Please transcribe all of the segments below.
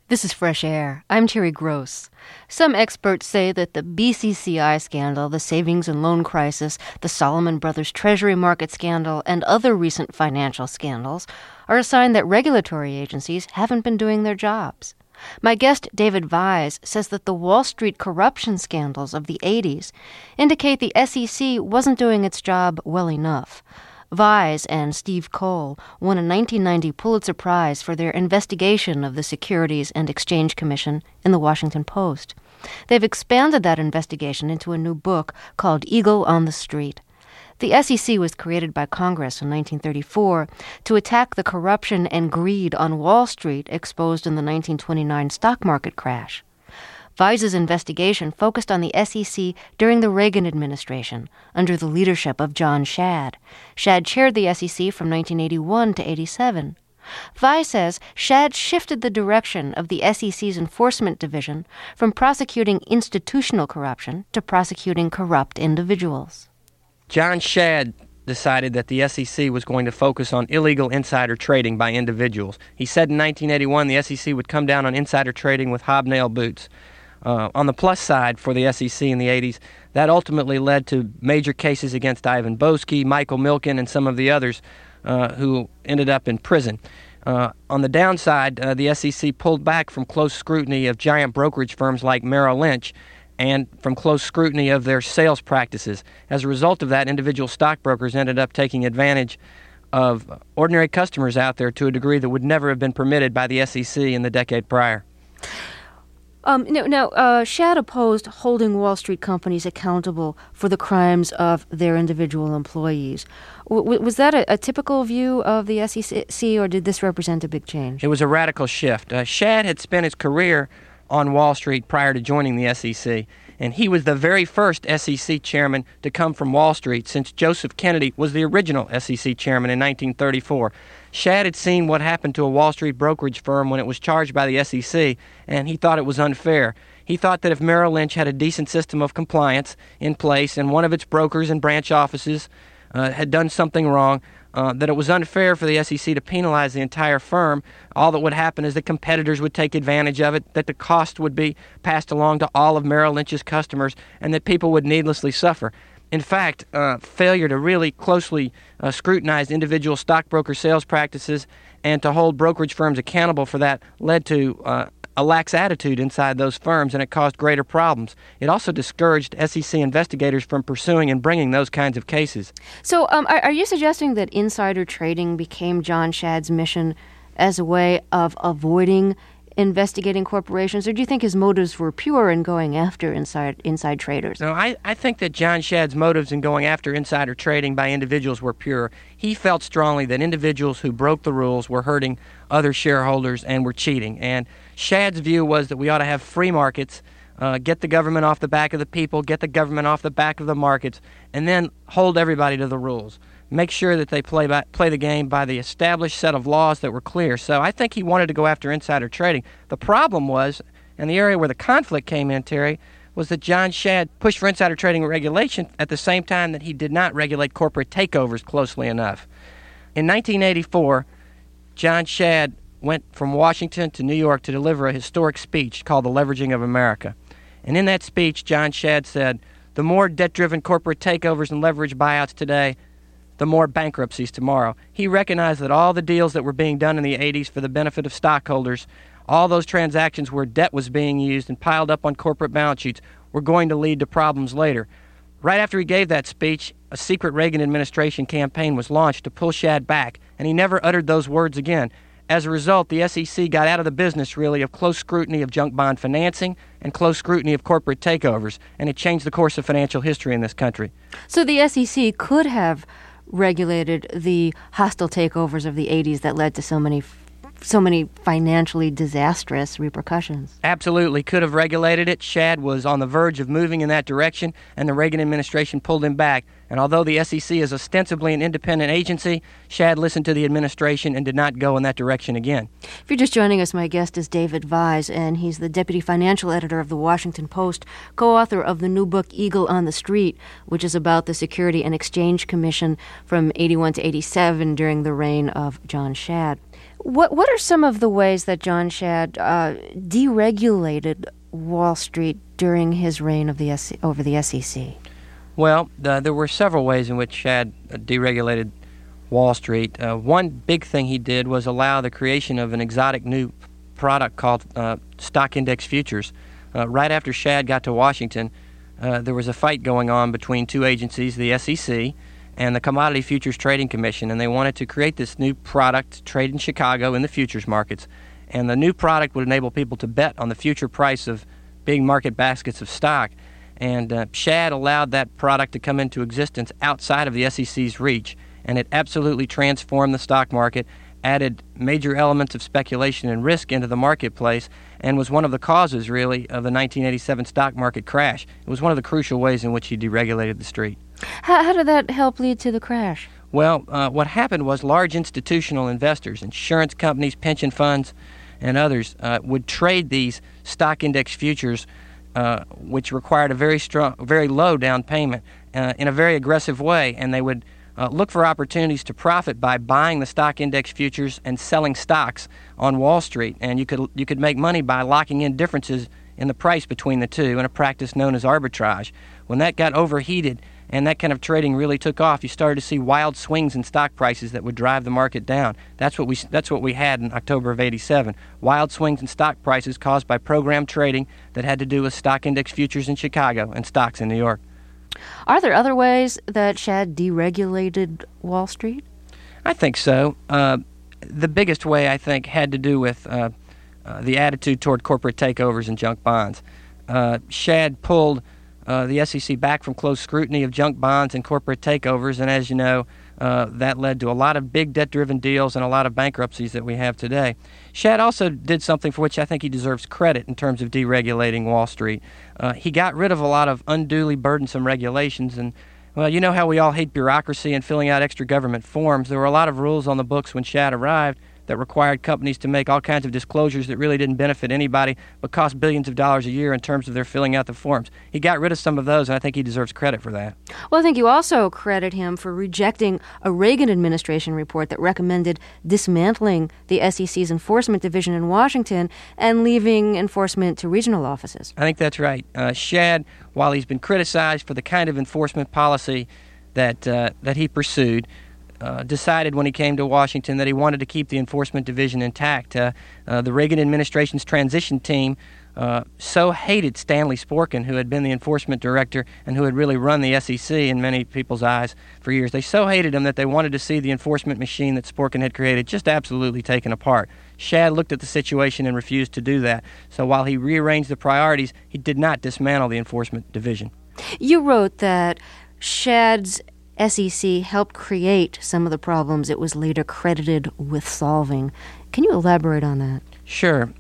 This is Fresh Air. I'm Terry Gross. Some experts say that the BCCI scandal, the savings and loan crisis, the Salomon Brothers Treasury market scandal, and other recent financial scandals are a sign that regulatory agencies haven't been doing their jobs. My guest, David Vise, says that the Wall Street corruption scandals of the 80s indicate the SEC wasn't doing its job well enough. Vise and Steve Cole won a 1990 Pulitzer Prize for their investigation of the Securities and Exchange Commission in the Washington Post. They've expanded that investigation into a new book called Eagle on the Street. The SEC was created by Congress in 1934 to attack the corruption and greed on Wall Street exposed in the 1929 stock market crash. Vise's investigation focused on the SEC during the Reagan administration, under the leadership of John Shad. Shad chaired the SEC from 1981 to 87. Vise says Shad shifted the direction of the SEC's enforcement division from prosecuting institutional corruption to prosecuting corrupt individuals. John Shad decided that the SEC was going to focus on illegal insider trading by individuals. He said in 1981 the SEC would come down on insider trading with hobnail boots. On the plus side for the SEC in the 80s, that ultimately led to major cases against Ivan Boesky, Michael Milken, and some of the others who ended up in prison. On the downside, the SEC pulled back from close scrutiny of giant brokerage firms like Merrill Lynch and from close scrutiny of their sales practices. As a result of that, individual stockbrokers ended up taking advantage of ordinary customers out there to a degree that would never have been permitted by the SEC in the decade prior. Shad opposed holding Wall Street companies accountable for the crimes of their individual employees. Was that a typical view of the SEC, or did this represent a big change? It was a radical shift. Shad had spent his career on Wall Street prior to joining the SEC, and he was the very first SEC chairman to come from Wall Street since Joseph Kennedy was the original SEC chairman in 1934. Shad had seen what happened to a Wall Street brokerage firm when it was charged by the SEC, and he thought it was unfair. He thought that if Merrill Lynch had a decent system of compliance in place and one of its brokers and branch offices had done something wrong, that it was unfair for the SEC to penalize the entire firm. All that would happen is that competitors would take advantage of it, that the cost would be passed along to all of Merrill Lynch's customers, and that people would needlessly suffer. In fact, failure to really closely scrutinize individual stockbroker sales practices and to hold brokerage firms accountable for that led to a lax attitude inside those firms, and it caused greater problems. It also discouraged SEC investigators from pursuing and bringing those kinds of cases. So are you suggesting that insider trading became John Shad's mission as a way of avoiding investigating corporations, or do you think his motives were pure in going after inside traders? No, I think that John Shad's motives in going after insider trading by individuals were pure. He felt strongly that individuals who broke the rules were hurting other shareholders and were cheating. And Shad's view was that we ought to have free markets, get the government off the back of the people, get the government off the back of the markets, and then hold everybody to the rules. Make sure that they play the game by the established set of laws that were clear. So I think he wanted to go after insider trading. The problem was, and the area where the conflict came in, Terry, was that John Shad pushed for insider trading regulation at the same time that he did not regulate corporate takeovers closely enough. In 1984, John Shad went from Washington to New York to deliver a historic speech called The Leveraging of America. And in that speech, John Shad said, "The more debt-driven corporate takeovers and leverage buyouts today, the more bankruptcies tomorrow." He recognized that all the deals that were being done in the 80s for the benefit of stockholders, all those transactions where debt was being used and piled up on corporate balance sheets, were going to lead to problems later. Right after he gave that speech, a secret Reagan administration campaign was launched to pull Shad back, and he never uttered those words again. As a result, the SEC got out of the business, really, of close scrutiny of junk bond financing and close scrutiny of corporate takeovers, and it changed the course of financial history in this country. So the SEC could have regulated the hostile takeovers of the 80s that led to so many financially disastrous repercussions. Absolutely. Could have regulated it. Shad was on the verge of moving in that direction, and the Reagan administration pulled him back. And although the SEC is ostensibly an independent agency, Shad listened to the administration and did not go in that direction again. If you're just joining us, my guest is David Vise, and he's the deputy financial editor of the Washington Post, co-author of the new book Eagle on the Street, which is about the Security and Exchange Commission from 81 to 87 during the reign of John Shad. What are some of the ways that John Shadd deregulated Wall Street during his reign of over the SEC? Well, there were several ways in which Shadd deregulated Wall Street. One big thing he did was allow the creation of an exotic new product called stock index futures. Right after Shadd got to Washington, there was a fight going on between two agencies, the SEC and the Commodity Futures Trading Commission, and they wanted to create this new product to trade in Chicago in the futures markets. And the new product would enable people to bet on the future price of big market baskets of stock. And Shadd allowed that product to come into existence outside of the SEC's reach, and it absolutely transformed the stock market, added major elements of speculation and risk into the marketplace, and was one of the causes, really, of the 1987 stock market crash. It was one of the crucial ways in which he deregulated the street. How did that help lead to the crash? Well, what happened was large institutional investors, insurance companies, pension funds, and others would trade these stock index futures, which required a very low down payment, in a very aggressive way, and they would look for opportunities to profit by buying the stock index futures and selling stocks on Wall Street. And you could make money by locking in differences in the price between the two in a practice known as arbitrage. When that got overheated and that kind of trading really took off, you started to see wild swings in stock prices that would drive the market down. That's what we had in October of '87. Wild swings in stock prices caused by program trading that had to do with stock index futures in Chicago and stocks in New York. Are there other ways that Shadd deregulated Wall Street? I think so. The biggest way, I think, had to do with the attitude toward corporate takeovers and junk bonds. Shadd pulled the SEC back from close scrutiny of junk bonds and corporate takeovers, and as you know, that led to a lot of big debt-driven deals and a lot of bankruptcies that we have today. Shadd also did something for which I think he deserves credit in terms of deregulating Wall Street. He got rid of a lot of unduly burdensome regulations, and well, you know how we all hate bureaucracy and filling out extra government forms. There were a lot of rules on the books when Shadd arrived that required companies to make all kinds of disclosures that really didn't benefit anybody but cost billions of dollars a year in terms of their filling out the forms. He got rid of some of those, and I think he deserves credit for that. Well, I think you also credit him for rejecting a Reagan administration report that recommended dismantling the SEC's enforcement division in Washington and leaving enforcement to regional offices. I think that's right. Shadd, while he's been criticized for the kind of enforcement policy that he pursued, decided when he came to Washington that he wanted to keep the enforcement division intact. The Reagan administration's transition team so hated Stanley Sporkin, who had been the enforcement director and who had really run the SEC in many people's eyes for years. They so hated him that they wanted to see the enforcement machine that Sporkin had created just absolutely taken apart. Shadd looked at the situation and refused to do that. So while he rearranged the priorities, he did not dismantle the enforcement division. You wrote that Shadd's SEC helped create some of the problems it was later credited with solving. Can you elaborate on that? Sure.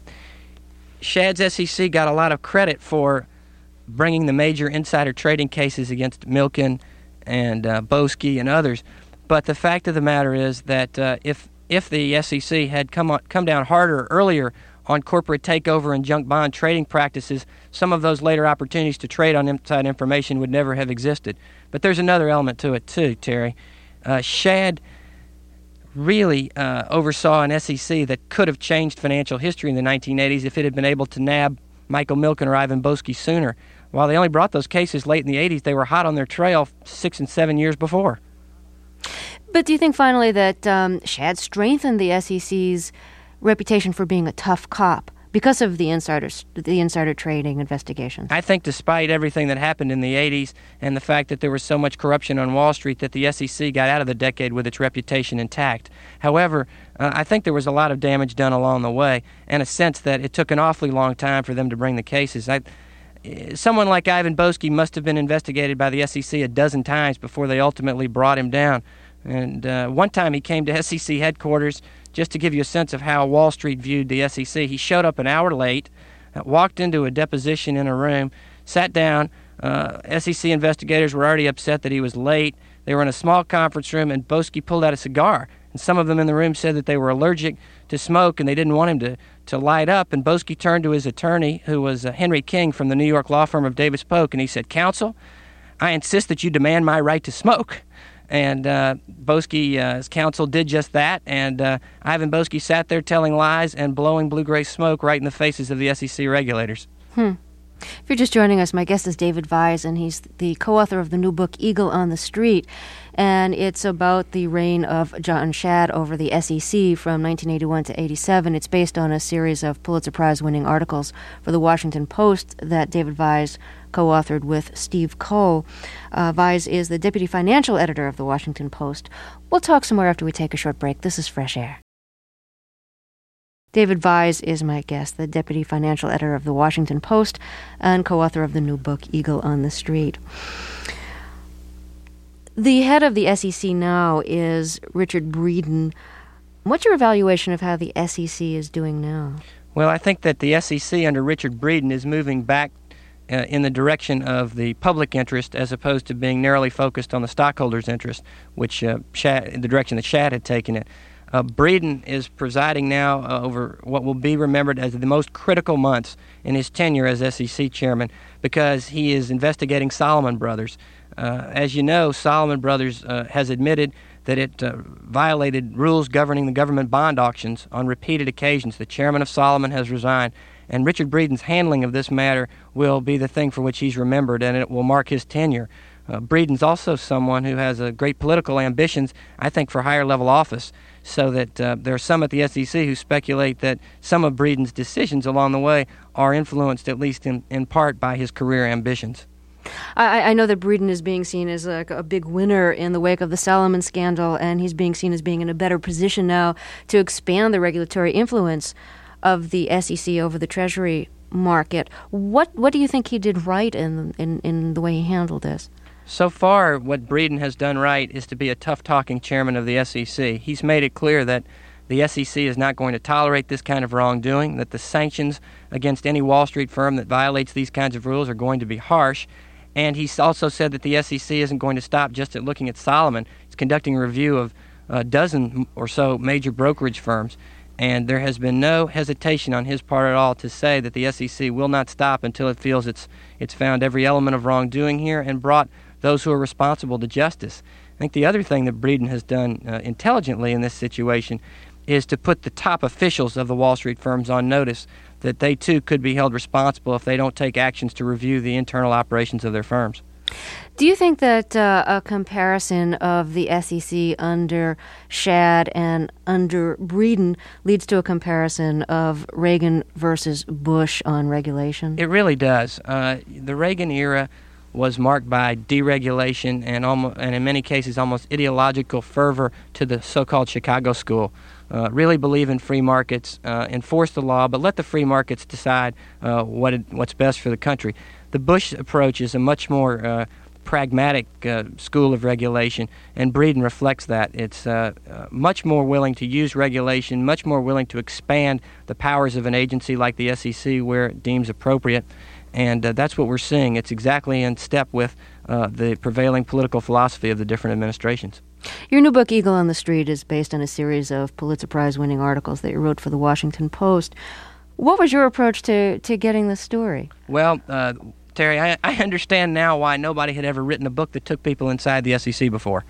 Shadd's SEC got a lot of credit for bringing the major insider trading cases against Milken and Boesky and others. But the fact of the matter is that if the SEC had come down harder earlier on corporate takeover and junk bond trading practices, some of those later opportunities to trade on inside information would never have existed. But there's another element to it too, Terry. Shadd really oversaw an SEC that could have changed financial history in the 1980s if it had been able to nab Michael Milken or Ivan Boesky sooner. While they only brought those cases late in the 80s, they were hot on their trail 6 and 7 years before. But do you think finally that Shadd strengthened the SEC's reputation for being a tough cop because of the insider trading investigation? I think despite everything that happened in the 80s and the fact that there was so much corruption on Wall Street, that the SEC got out of the decade with its reputation intact. However, I think there was a lot of damage done along the way, and a sense that it took an awfully long time for them to bring the cases. Someone like Ivan Boesky must have been investigated by the SEC a dozen times before they ultimately brought him down. And one time he came to SEC headquarters, just to give you a sense of how Wall Street viewed the SEC. He showed up an hour late, walked into a deposition in a room, sat down. SEC investigators were already upset that he was late. They were in a small conference room, and Boesky pulled out a cigar. And some of them in the room said that they were allergic to smoke and they didn't want him to light up. And Boesky turned to his attorney, who was Henry King from the New York law firm of Davis Polk, and he said, "Counsel, I insist that you demand my right to smoke." And Boesky's counsel did just that, and Ivan Boesky sat there telling lies and blowing blue-gray smoke right in the faces of the SEC regulators. If you're just joining us, my guest is David Vise, and he's the co-author of the new book, Eagle on the Street. And it's about the reign of John Shadd over the SEC from 1981 to 87. It's based on a series of Pulitzer Prize-winning articles for the Washington Post that David Vise co-authored with Steve Coe. Vise is the deputy financial editor of the Washington Post. We'll talk some more after we take a short break. This is Fresh Air. David Vise is my guest, the deputy financial editor of the Washington Post and co-author of the new book, Eagle on the Street. The head of the SEC now is Richard Breeden. What's your evaluation of how the SEC is doing now? Well, I think that the SEC under Richard Breeden is moving back in the direction of the public interest as opposed to being narrowly focused on the stockholders' interest, which the direction that Shadd had taken it. Breeden is presiding now over what will be remembered as the most critical months in his tenure as SEC chairman because he is investigating Salomon Brothers. As you know, Salomon Brothers has admitted that it violated rules governing the government bond auctions on repeated occasions. The chairman of Salomon has resigned, and Richard Breeden's handling of this matter will be the thing for which he's remembered, and it will mark his tenure. Breeden's also someone who has great political ambitions, I think, for higher level office, so that there are some at the SEC who speculate that some of Breeden's decisions along the way are influenced, at least in part, by his career ambitions. I know that Breeden is being seen as a big winner in the wake of the Salomon scandal, and he's being seen as being in a better position now to expand the regulatory influence of the SEC over the Treasury market. What do you think he did right in the way he handled this? So far, what Breeden has done right is to be a tough-talking chairman of the SEC. He's made it clear that the SEC is not going to tolerate this kind of wrongdoing, that the sanctions against any Wall Street firm that violates these kinds of rules are going to be harsh. And he's also said that the SEC isn't going to stop just at looking at Salomon. It's conducting a review of a dozen or so major brokerage firms. And there has been no hesitation on his part at all to say that the SEC will not stop until it feels it's found every element of wrongdoing here and brought those who are responsible to justice. I think the other thing that Breeden has done intelligently in this situation is to put the top officials of the Wall Street firms on notice that they too could be held responsible if they don't take actions to review the internal operations of their firms. Do you think that a comparison of the SEC under Shadd and under Breeden leads to a comparison of Reagan versus Bush on regulation? It really does. The Reagan era was marked by deregulation and in many cases almost ideological fervor to the so-called Chicago School. Really believe in free markets, enforce the law, but let the free markets decide what's best for the country. The Bush approach is a much more pragmatic school of regulation, and Breeden reflects that. It's much more willing to use regulation, much more willing to expand the powers of an agency like the SEC where it deems appropriate. And that's what we're seeing. It's exactly in step with the prevailing political philosophy of the different administrations. Your new book, Eagle on the Street, is based on a series of Pulitzer Prize-winning articles that you wrote for the Washington Post. What was your approach to getting the story? Well, Terry, I understand now why nobody had ever written a book that took people inside the SEC before.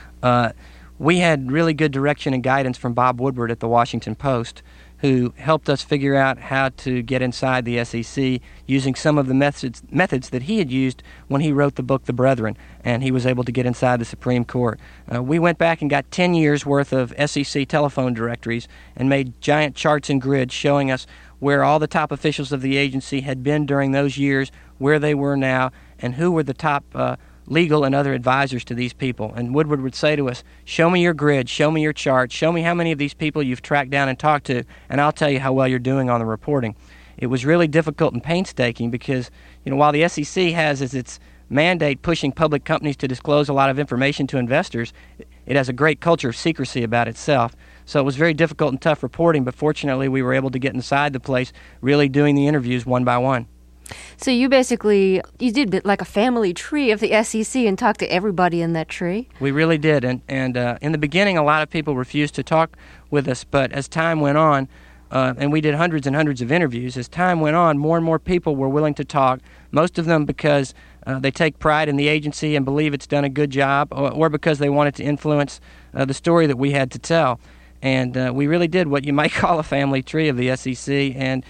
We had really good direction and guidance from Bob Woodward at the Washington Post, who helped us figure out how to get inside the SEC using some of the methods that he had used when he wrote the book The Brethren, and he was able to get inside the Supreme Court. We went back and got 10 years' worth of SEC telephone directories and made giant charts and grids showing us where all the top officials of the agency had been during those years, where they were now, and who were the top legal and other advisors to these people. And Woodward would say to us, show me your grid, show me your chart, show me how many of these people you've tracked down and talked to, and I'll tell you how well you're doing on the reporting. It was really difficult and painstaking because, while the SEC has as its mandate pushing public companies to disclose a lot of information to investors, it has a great culture of secrecy about itself. So it was very difficult and tough reporting, but fortunately we were able to get inside the place, really doing the interviews one by one. So you did like a family tree of the SEC and talked to everybody in that tree? We really did, and in the beginning a lot of people refused to talk with us, but as time went on, and we did hundreds and hundreds of interviews. As time went on, more and more people were willing to talk, most of them because they take pride in the agency and believe it's done a good job, or because they wanted to influence the story that we had to tell. And we really did what you might call a family tree of the SEC, and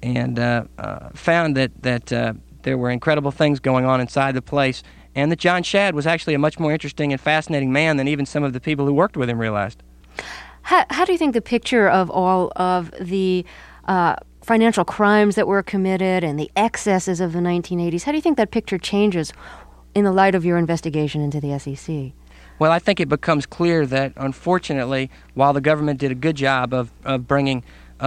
found that there were incredible things going on inside the place, and that John Shadd was actually a much more interesting and fascinating man than even some of the people who worked with him realized. How do you think the picture of all of the financial crimes that were committed and the excesses of the 1980s, how do you think that picture changes in the light of your investigation into the SEC? Well, I think it becomes clear that, unfortunately, while the government did a good job of bringing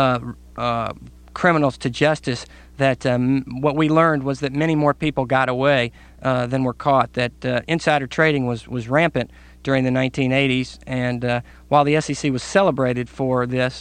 criminals to justice, that what we learned was that many more people got away than were caught, that insider trading was rampant during the 1980s, and while the SEC was celebrated for this,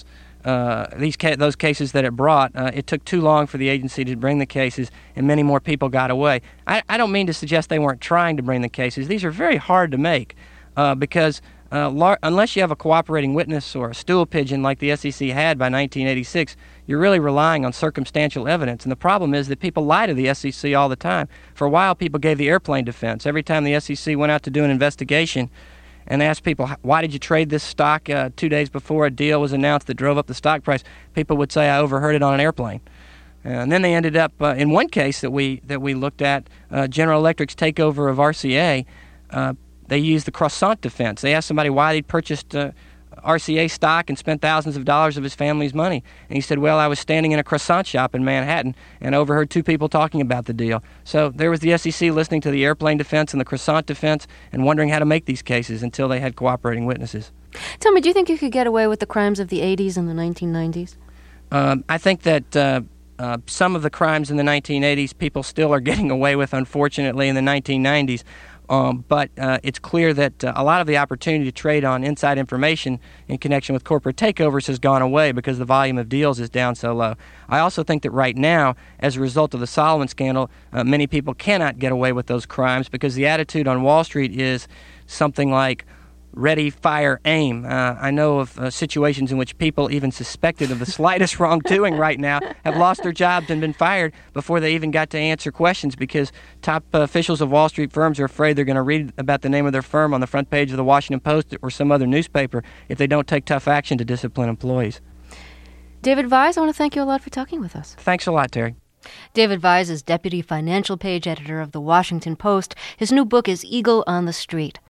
those cases that it brought, it took too long for the agency to bring the cases, and many more people got away. I don't mean to suggest they weren't trying to bring the cases. These are very hard to make because unless you have a cooperating witness or a stool pigeon like the SEC had by 1986, you're really relying on circumstantial evidence. And the problem is that people lie to the SEC all the time. For a while, people gave the airplane defense. Every time the SEC went out to do an investigation and asked people, why did you trade this stock 2 days before a deal was announced that drove up the stock price, people would say, I overheard it on an airplane. And then they ended up, in one case that we looked at, General Electric's takeover of RCA, they used the croissant defense. They asked somebody why they'd purchased RCA stock and spent thousands of dollars of his family's money. And he said, well, I was standing in a croissant shop in Manhattan and overheard two people talking about the deal. So there was the SEC listening to the airplane defense and the croissant defense and wondering how to make these cases until they had cooperating witnesses. Tell me, do you think you could get away with the crimes of the 80s and the 1990s? I think that some of the crimes in the 1980s people still are getting away with, unfortunately, in the 1990s. But it's clear that a lot of the opportunity to trade on inside information in connection with corporate takeovers has gone away because the volume of deals is down so low. I also think that right now, as a result of the Solomon scandal, many people cannot get away with those crimes because the attitude on Wall Street is something like ready, fire, aim. I know of situations in which people even suspected of the slightest wrongdoing right now have lost their jobs and been fired before they even got to answer questions because top officials of Wall Street firms are afraid they're going to read about the name of their firm on the front page of the Washington Post or some other newspaper if they don't take tough action to discipline employees. David Vise, I want to thank you a lot for talking with us. Thanks a lot, Terry. David Vise is deputy financial page editor of the Washington Post. His new book is Eagle on the Street.